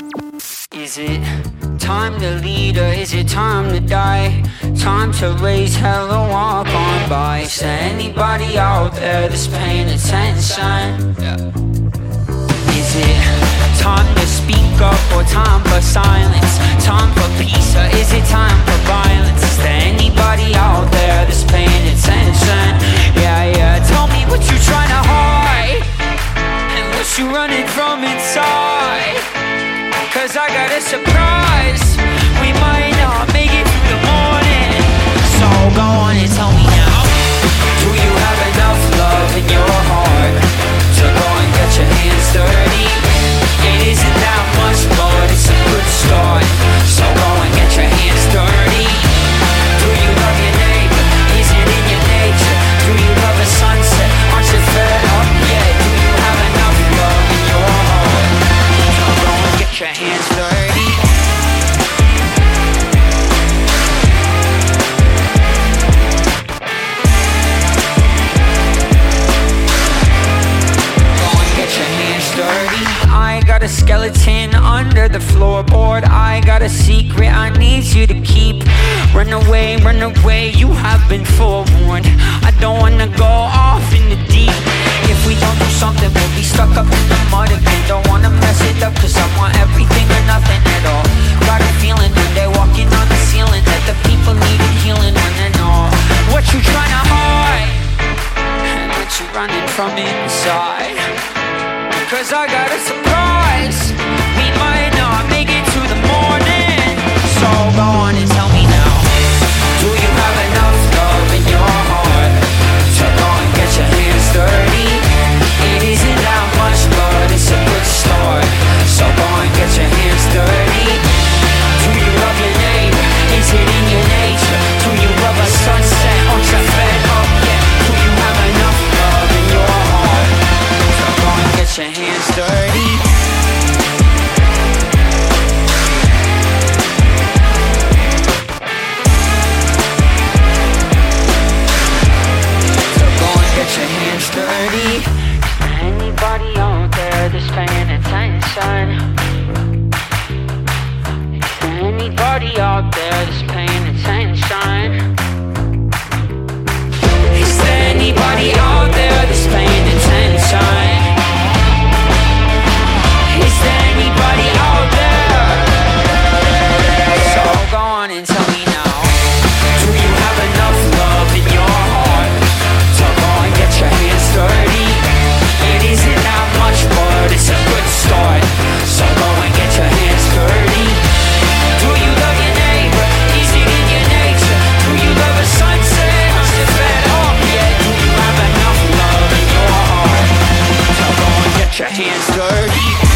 Is it time to lead or is it time to die? Time to raise hell or walk on by. Is there anybody out there that's paying attention? Is it time to speak up or time for silence? Time for peace or is it time for violence? Is there anybody out there that's paying attention? Yeah, tell me what you trying to hide and what you running from inside. Cause I got a surprise. We might not make it through the morning. So go on and tell me now. Do you have enough love in your heart to go and get your hands dirty? It isn't that much, but it's a good start. So go and get your hands dirty. Do you love your neighbor? Is it in your nature? Do you love a sunset? Aren't you fed up yet? Do you have enough love in your heart? So go and get your hands dirty. I got a skeleton under the floorboard. I got a secret I need you to keep. Run away, you have been forewarned. I don't wanna go off in the deep. If we don't do something, we'll be stuck up in the mud again. Don't wanna mess it up, cause I want everything or nothing at all. Got a feeling when they're walking on the ceiling that the people needed healing when they're not. What you trying to hide and what you running from inside? Cause I got a surprise. We might not make it to the morning. So go on and tell me now. Do you have enough love in your heart to go and get your hands dirty? It isn't that much, but it's a good start. So go and get your hands dirty. Do you love your neighbor? Is it in your nature? Do you love a sunset? Aren't you fed up yet? Do you have enough love in your heart? Get your hands dirty. So go and get your hands dirty. Anybody out there that's paying attention? Is there anybody out there that's paying attention? Is there anybody out there that's paying attention? Is there anybody out there? So go on and tell me now. Do you have enough love in your heart to go and get your hands dirty? It isn't that much, but it's a good start. So go and get your hands dirty. Do you love your neighbor? Is it in your nature? Do you love a sunset? Aren't you fed up yet? Do you have enough love in your heart to go and get your hands dirty?